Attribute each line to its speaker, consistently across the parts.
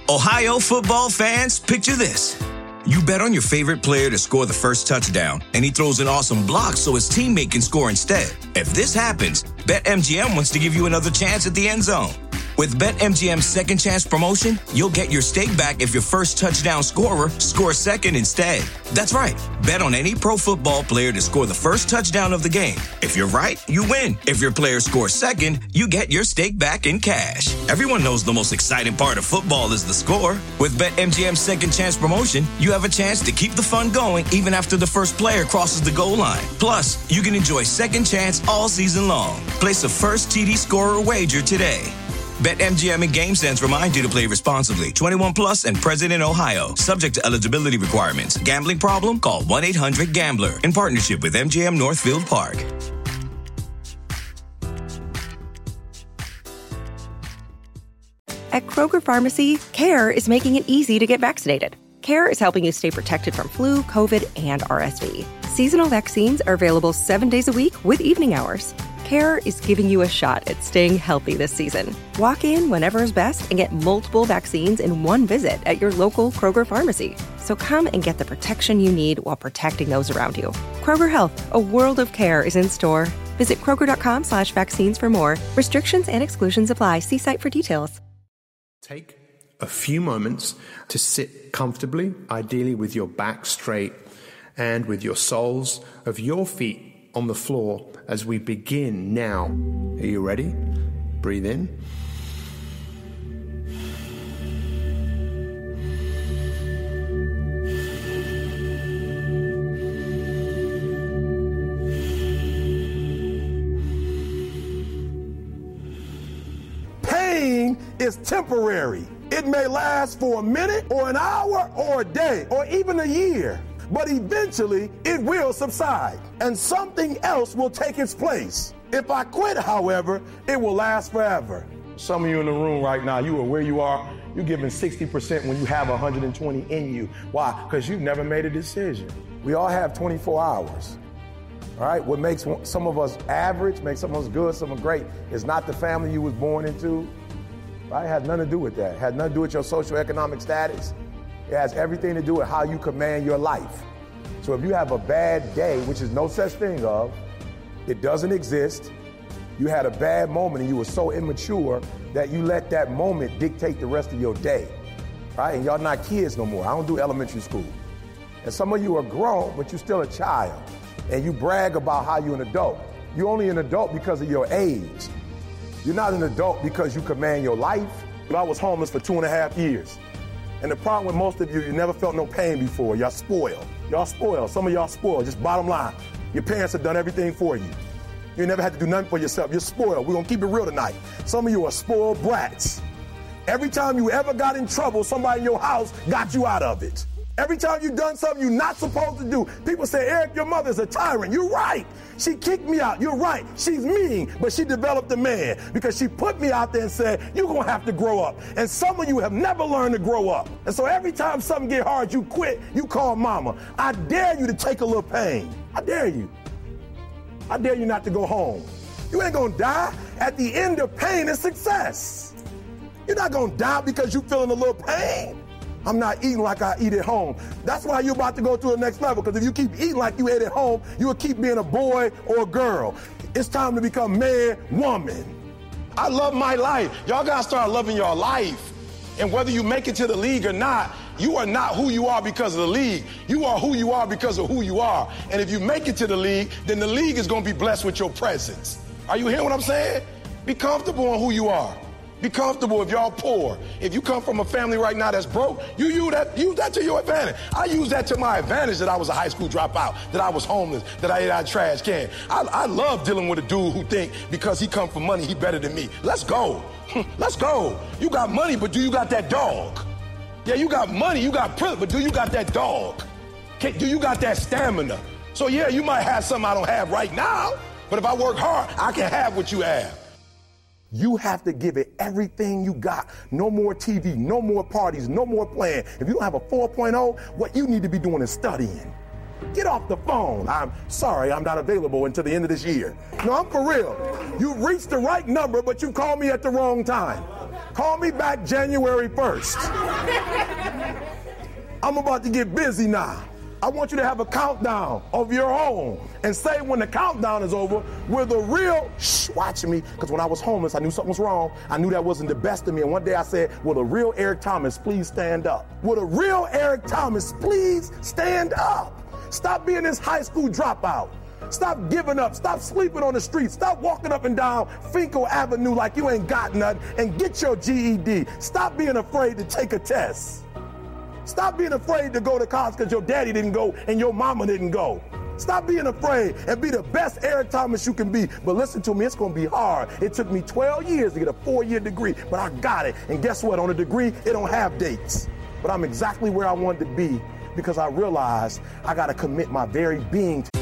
Speaker 1: Ohio football fans, picture this. You bet on your favorite player to score the first touchdown, and he throws an awesome block so his teammate can score instead. If this happens, BetMGM wants to give you another chance at the end zone. With BetMGM's second chance promotion, you'll get your stake back if your first touchdown scorer scores second instead. That's right. Bet on any pro football player to score the first touchdown of the game. If you're right, you win. If your player scores second, you get your stake back in cash. Everyone knows the most exciting part of football is the score. With BetMGM's second chance promotion, you have a chance to keep the fun going even after the first player crosses the goal line. Plus, you can enjoy second chance all season long. Place a first TD scorer wager today. BetMGM and GameSense remind you to play responsibly. 21 plus and present in Ohio. Subject to eligibility requirements. Gambling problem? Call 1-800-GAMBLER. In partnership with MGM Northfield Park.
Speaker 2: At Kroger Pharmacy, CARE is making it easy to get vaccinated. CARE is helping you stay protected from flu, COVID, and RSV. Seasonal vaccines are available 7 days a week with evening hours. CARE is giving you a shot at staying healthy this season. Walk in whenever is best and get multiple vaccines in one visit at your local Kroger pharmacy. So come and get the protection you need while protecting those around you. Kroger Health, a world of care is in store. Visit Kroger.com/vaccines for more. Restrictions and exclusions apply. See site for details.
Speaker 3: Take a few moments to sit comfortably, ideally with your back straight and with your soles of your feet on the floor as we begin now. Are you ready? Breathe in.
Speaker 4: Pain is temporary. It may last for a minute or an hour or a day or even a year. But eventually, it will subside, and something else will take its place. If I quit, however, it will last forever. Some of you in the room right now, you are where you are, you're giving 60% when you have 120 in you. Why? Because you've never made a decision. We all have 24 hours. All right? What makes some of us average, makes some of us good, some of us great, is not the family you was born into. Right? It had nothing to do with that. It had nothing to do with your socioeconomic status. It has everything to do with how you command your life. So if you have a bad day, which is no such thing of, it doesn't exist. You had a bad moment and you were so immature that you let that moment dictate the rest of your day, right? And y'all not kids no more. I don't do elementary school. And some of you are grown, but you're still a child. And you brag about how you're an adult. You're only an adult because of your age. You're not an adult because you command your life. But I was homeless for 2.5 years. And the problem with most of you, you never felt no pain before. Y'all spoiled. Y'all spoiled. Some of y'all spoiled. Just bottom line. Your parents have done everything for you. You never had to do nothing for yourself. You're spoiled. We're going to keep it real tonight. Some of you are spoiled brats. Every time you ever got in trouble, somebody in your house got you out of it. Every time you've done something you're not supposed to do, people say, Eric, your mother's a tyrant. You're right. She kicked me out. You're right. She's mean, but she developed a man because she put me out there and said, you're going to have to grow up. And some of you have never learned to grow up. And so every time something get hard, you quit, you call mama. I dare you to take a little pain. I dare you. I dare you not to go home. You ain't going to die. At the end of pain is success. You're not going to die because you're feeling a little pain. I'm not eating like I eat at home. That's why you're about to go to the next level, because if you keep eating like you ate at home, you will keep being a boy or a girl. It's time to become man, woman. I love my life. Y'all got to start loving your life. And whether you make it to the league or not, you are not who you are because of the league. You are who you are because of who you are. And if you make it to the league, then the league is going to be blessed with your presence. Are you hearing what I'm saying? Be comfortable in who you are. Be comfortable if y'all poor. If you come from a family right now that's broke, you use that to your advantage. I use that to my advantage that I was a high school dropout, that I was homeless, that I ate out of trash can. I love dealing with a dude who think because he come from money, he better than me. Let's go. Let's go. You got money, but do you got that dog? Yeah, you got money, you got privilege, but do you got that dog? Do you got that stamina? So yeah, you might have something I don't have right now, but if I work hard, I can have what you have. You have to give it everything you got. No more TV, no more parties, no more playing. If you don't have a 4.0, what you need to be doing is studying. Get off the phone. I'm sorry, I'm not available until the end of this year. No, I'm for real. You reached the right number, but you called me at the wrong time. Call me back January 1st. I'm about to get busy now. I want you to have a countdown of your own and say when the countdown is over, will the real, watch me, because when I was homeless, I knew something was wrong. I knew that wasn't the best of me. And one day I said, will the real Eric Thomas please stand up? Will the real Eric Thomas please stand up? Stop being this high school dropout. Stop giving up. Stop sleeping on the street. Stop walking up and down Finkel Avenue like you ain't got nothing and get your GED. Stop being afraid to take a test. Stop being afraid to go to college because your daddy didn't go and your mama didn't go. Stop being afraid and be the best Eric Thomas you can be. But listen to me, it's going to be hard. It took me 12 years to get a 4-year degree, but I got it. And guess what? On a degree, it don't have dates. But I'm exactly where I wanted to be because I realized I got to commit my very being to.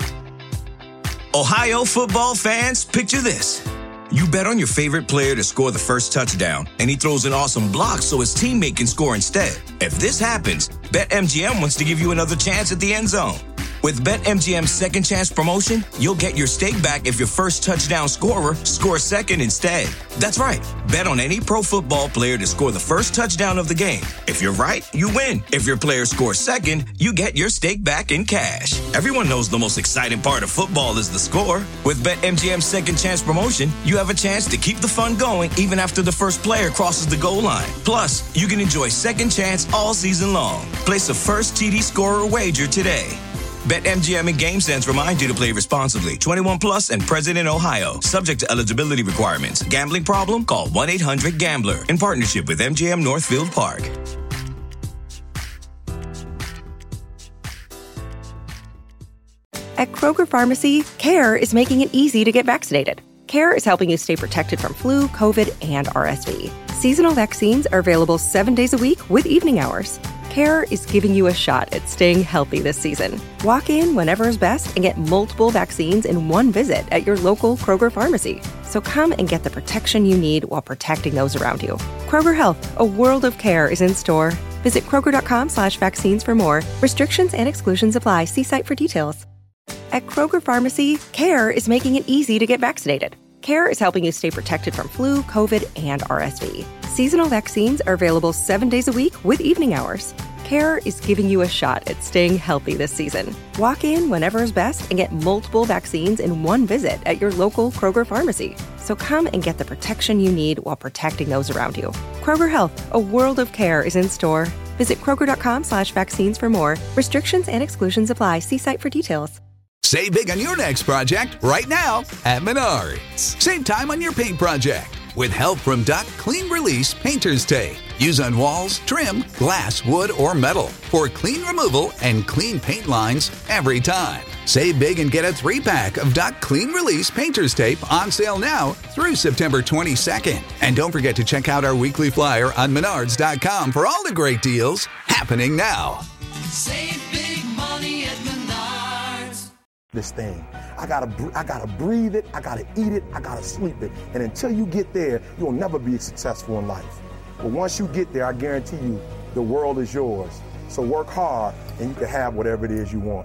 Speaker 1: Ohio football fans, picture this. You bet on your favorite player to score the first touchdown, and he throws an awesome block so his teammate can score instead. If this happens, BetMGM wants to give you another chance at the end zone. With BetMGM's second chance promotion, you'll get your stake back if your first touchdown scorer scores second instead. That's right. Bet on any pro football player to score the first touchdown of the game. If you're right, you win. If your player scores second, you get your stake back in cash. Everyone knows the most exciting part of football is the score. With BetMGM's second chance promotion, you have a chance to keep the fun going even after the first player crosses the goal line. Plus, you can enjoy second chance all season long. Place a first TD scorer wager today. BetMGM and GameSense remind you to play responsibly. 21 plus and present in Ohio. Subject to eligibility requirements. Gambling problem? Call 1-800-GAMBLER. In partnership with MGM Northfield Park.
Speaker 2: At Kroger Pharmacy, CARE is making it easy to get vaccinated. CARE is helping you stay protected from flu, COVID, and RSV. Seasonal vaccines are available 7 days a week with evening hours. CARE is giving you a shot at staying healthy this season. Walk in whenever is best and get multiple vaccines in one visit at your local Kroger pharmacy. So come and get the protection you need while protecting those around you. Kroger Health, a world of care is in store. Visit Kroger.com/vaccines for more. Restrictions and exclusions apply. See site for details. At Kroger Pharmacy, CARE is making it easy to get vaccinated. CARE is helping you stay protected from flu, COVID, and RSV. Seasonal vaccines are available 7 days a week with evening hours. CARE is giving you a shot at staying healthy this season. Walk in whenever is best and get multiple vaccines in one visit at your local Kroger pharmacy. So come and get the protection you need while protecting those around you. Kroger Health, a world of care is in store. Visit Kroger.com/vaccines for more. Restrictions and exclusions apply. See site for details.
Speaker 5: Save big on your next project right now at Menards. Save time on your paint project with help from Duck Clean Release Painter's Tape. Use on walls, trim, glass, wood, or metal for clean removal and clean paint lines every time. Save big and get a 3-pack of Duck Clean Release Painter's Tape on sale now through September 22nd. And don't forget to check out our weekly flyer on Menards.com for all the great deals happening now.
Speaker 6: Save big money at Menards.
Speaker 4: This thing. I gotta breathe it, I gotta eat it, I gotta sleep it. And until you get there, you'll never be successful in life. But once you get there, I guarantee you, the world is yours. So work hard and you can have whatever it is you want.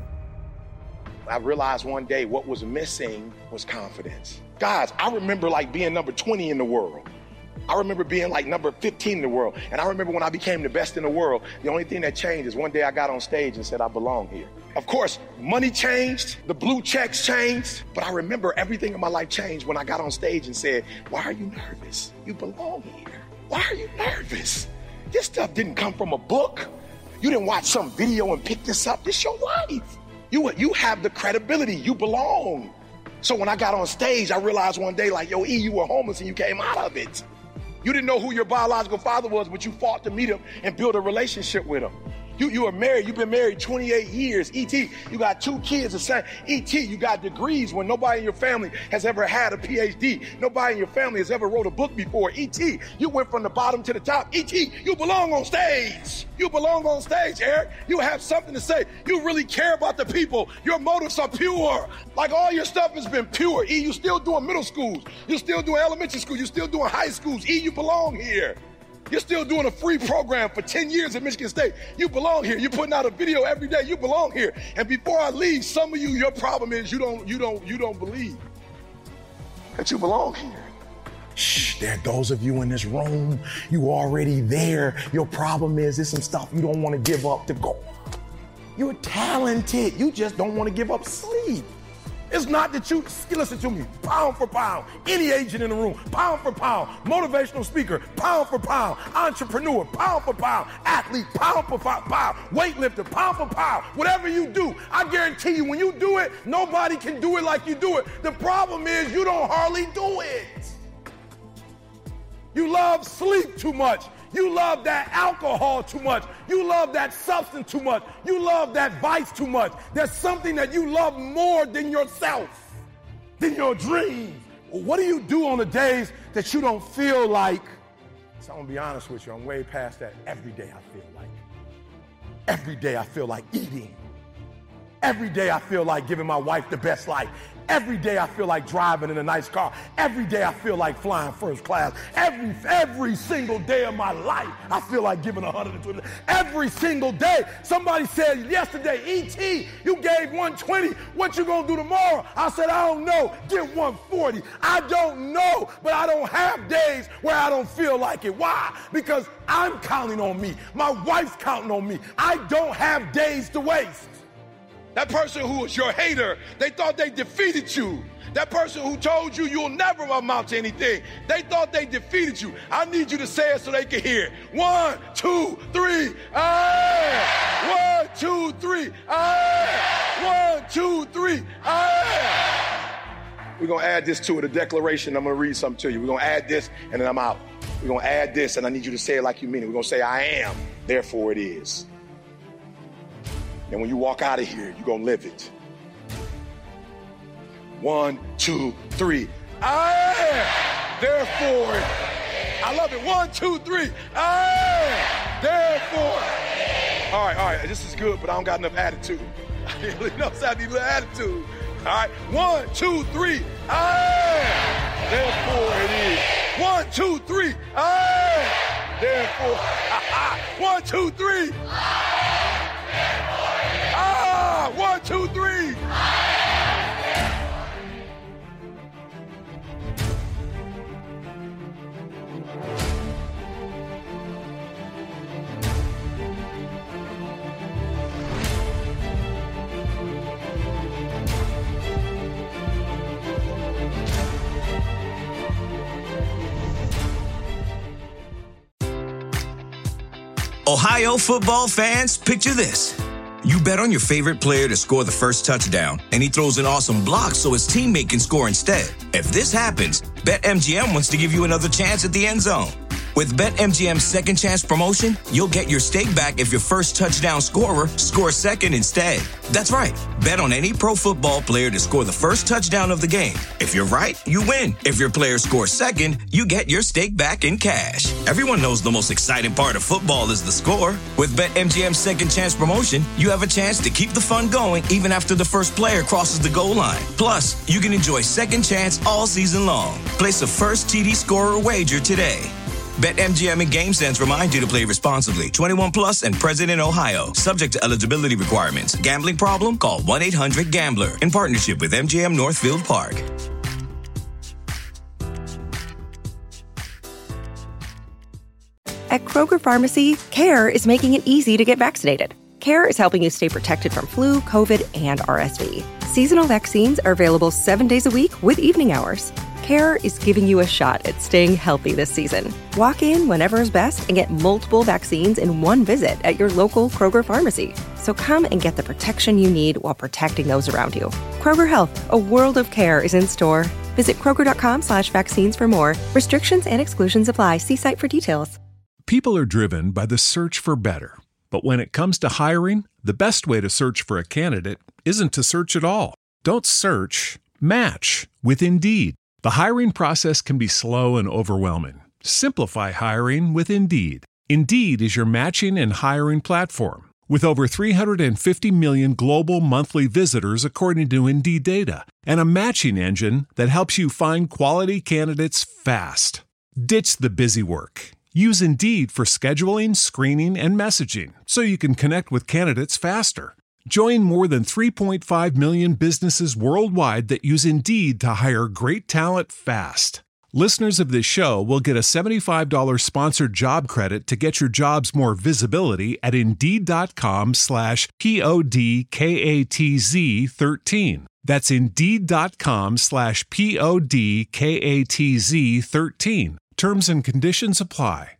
Speaker 4: I realized one day what was missing was confidence. Guys, I remember like being number 20 in the world. I remember being like number 15 in the world. And I remember when I became the best in the world, the only thing that changed is one day I got on stage and said, I belong here. Of course, money changed, the blue checks changed, but I remember everything in my life changed when I got on stage and said, why are you nervous? You belong here. Why are you nervous? This stuff didn't come from a book. You didn't watch some video and pick this up. This is your life. You have the credibility. You belong. So when I got on stage, I realized one day, like, yo, E, you were homeless and you came out of it. You didn't know who your biological father was, but you fought to meet him and build a relationship with him. You are married. You've been married 28 years. E.T., you got 2 kids. The same. E.T., you got degrees when nobody in your family has ever had a PhD. Nobody in your family has ever wrote a book before. E.T., you went from the bottom to the top. E.T., you belong on stage. You belong on stage, Eric. You have something to say. You really care about the people. Your motives are pure. Like all your stuff has been pure. E, you still doing middle schools. You're still doing elementary school. You're still doing high schools. E, you belong here. You're still doing a free program for 10 years at Michigan State. You belong here. You're putting out a video every day. You belong here. And before I leave, some of you, your problem is you don't believe that you belong here. Shh, there are those of you in this room, you already there. Your problem is there's some stuff you don't want to give up to go. You're talented. You just don't want to give up sleep. It's not that you, listen to me, pound for pound, any agent in the room, pound for pound, motivational speaker, pound for pound, entrepreneur, pound for pound, athlete, pound for pound, weightlifter, pound for pound, whatever you do, I guarantee you when you do it, nobody can do it like you do it. The problem is you don't hardly do it. You love sleep too much. You love that alcohol too much. You love that substance too much. You love that vice too much. There's something that you love more than yourself, than your dreams. What do you do on the days that you don't feel like? So I'm gonna be honest with you, I'm way past that. Every day I feel like. Every day I feel like eating. Every day I feel like giving my wife the best life. Every day I feel like driving in a nice car. Every day I feel like flying first class. Every single day of my life, I feel like giving 120. Every single day. Somebody said yesterday, E.T., you gave 120. What you gonna do tomorrow? I said, I don't know. Get 140. I don't know, but I don't have days where I don't feel like it. Why? Because I'm counting on me. My wife's counting on me. I don't have days to waste. That person who was your hater, they thought they defeated you. That person who told you you'll never amount to anything, they thought they defeated you. I need you to say it so they can hear it. 1, 2, 3, ah! 1, 2, 3, ah! 1, 2, 3, ah! We're going to add this to it, a declaration. I'm going to read something to you. We're going to add this, and then I'm out. We're going to add this, and I need you to say it like you mean it. We're going to say, I am, therefore it is. And when you walk out of here, you're going to live it. 1, 2, 3. I am. Therefore. I love it. 1, 2, 3. I am. Therefore. All right. This is good, but I don't got enough attitude. I really know I need a little attitude. All right. 1, 2, 3. I am. Therefore it is. 1, 2, 3. I am. Therefore. 1, 2, 3. 1, 2, 3.
Speaker 1: Ohio football fans, picture this. You bet on your favorite player to score the first touchdown, and he throws an awesome block so his teammate can score instead. If this happens, BetMGM wants to give you another chance at the end zone. With BetMGM's second chance promotion, you'll get your stake back if your first touchdown scorer scores second instead. That's right. Bet on any pro football player to score the first touchdown of the game. If you're right, you win. If your player scores second, you get your stake back in cash. Everyone knows the most exciting part of football is the score. With BetMGM's second chance promotion, you have a chance to keep the fun going even after the first player crosses the goal line. Plus, you can enjoy second chance all season long. Place a first TD scorer wager today. BetMGM and GameSense remind you to play responsibly. 21 plus and present in Ohio. Subject to eligibility requirements. Gambling problem? Call 1-800-GAMBLER. In partnership with MGM Northfield Park.
Speaker 2: At Kroger Pharmacy, CARE is making it easy to get vaccinated. CARE is helping you stay protected from flu, COVID, and RSV. Seasonal vaccines are available 7 days a week with evening hours. CARE is giving you a shot at staying healthy this season. Walk in whenever is best and get multiple vaccines in one visit at your local Kroger pharmacy. So come and get the protection you need while protecting those around you. Kroger Health, a world of care is in store. Visit Kroger.com/vaccines for more. Restrictions and exclusions apply. See site for details.
Speaker 7: People are driven by the search for better. But when it comes to hiring, the best way to search for a candidate isn't to search at all. Don't search, match with Indeed. The hiring process can be slow and overwhelming. Simplify hiring with Indeed. Indeed is your matching and hiring platform. With over 350 million global monthly visitors according to Indeed data, and a matching engine that helps you find quality candidates fast. Ditch the busy work. Use Indeed for scheduling, screening, and messaging so you can connect with candidates faster. Join more than 3.5 million businesses worldwide that use Indeed to hire great talent fast. Listeners of this show will get a $75 sponsored job credit to get your jobs more visibility at Indeed.com/PODKATZ13. That's Indeed.com/PODKATZ13. Terms and conditions apply.